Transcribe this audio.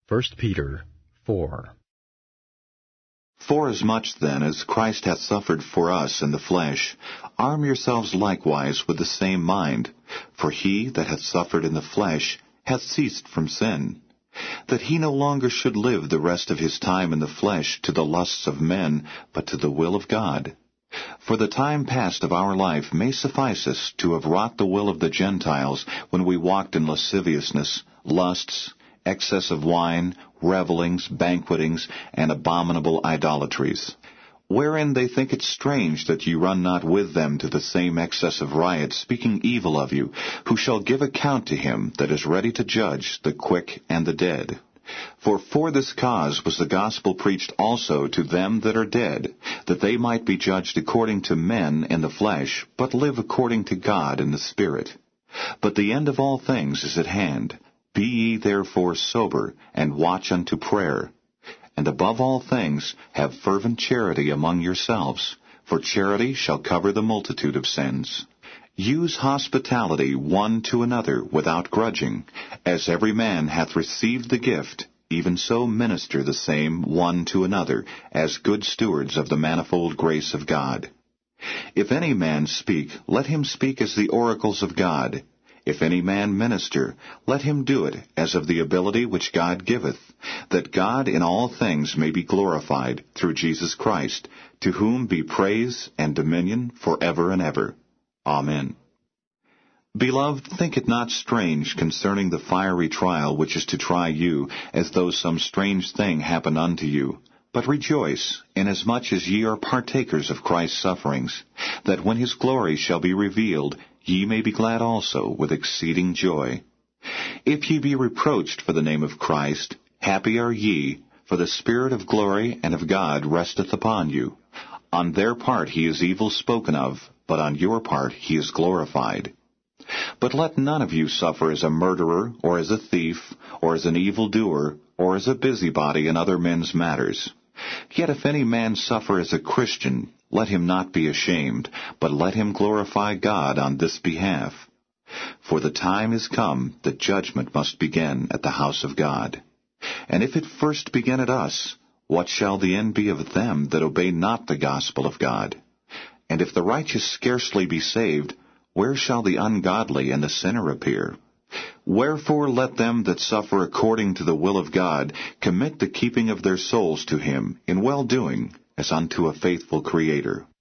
1 Peter 4. Forasmuch then as Christ hath suffered for us in the flesh, arm yourselves likewise with the same mind. For he that hath suffered in the flesh hath ceased from sin, that he no longer should live the rest of his time in the flesh to the lusts of men, but to the will of God. For the time past of our life may suffice us to have wrought the will of the Gentiles when we walked in lasciviousness, lusts, excess of wine, revellings, banquetings, and abominable idolatries, wherein they think it strange that ye run not with them to the same excess of riot, speaking evil of you, who shall give account to him that is ready to judge the quick and the dead. For this cause was the gospel preached also to them that are dead, that they might be judged according to men in the flesh, but live according to God in the Spirit. But the end of all things is at hand. Be ye therefore sober, and watch unto prayer. And above all things, have fervent charity among yourselves, for charity shall cover the multitude of sins. Use hospitality one to another without grudging. As every man hath received the gift, even so minister the same one to another, as good stewards of the manifold grace of God. If any man speak, let him speak as the oracles of God. If any man minister, let him do it as of the ability which God giveth, that God in all things may be glorified through Jesus Christ, to whom be praise and dominion for ever and ever. Amen. Beloved, think it not strange concerning the fiery trial which is to try you, as though some strange thing happened unto you. But rejoice, inasmuch as ye are partakers of Christ's sufferings, that when his glory shall be revealed, ye may be glad also with exceeding joy. If ye be reproached for the name of Christ, happy are ye, for the Spirit of glory and of God resteth upon you. On their part he is evil spoken of, but on your part he is glorified. But let none of you suffer as a murderer, or as a thief, or as an evildoer, or as a busybody in other men's matters. Yet if any man suffer as a Christian, let him not be ashamed, but let him glorify God on this behalf. For the time is come that judgment must begin at the house of God. And if it first begin at us, what shall the end be of them that obey not the gospel of God? And if the righteous scarcely be saved, where shall the ungodly and the sinner appear? Wherefore let them that suffer according to the will of God commit the keeping of their souls to him in well-doing, as unto a faithful Creator.